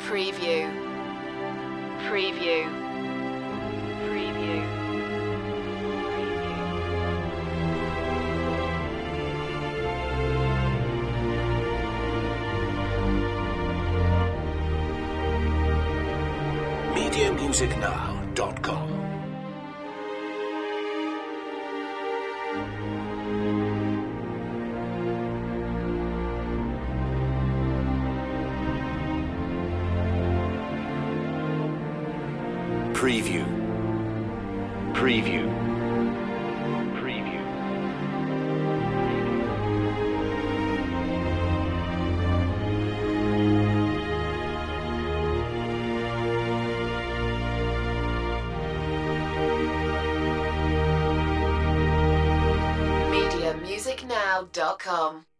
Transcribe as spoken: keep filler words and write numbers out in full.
Preview. Preview. Preview. media music now dot com. Preview. Preview. Preview. media music now dot com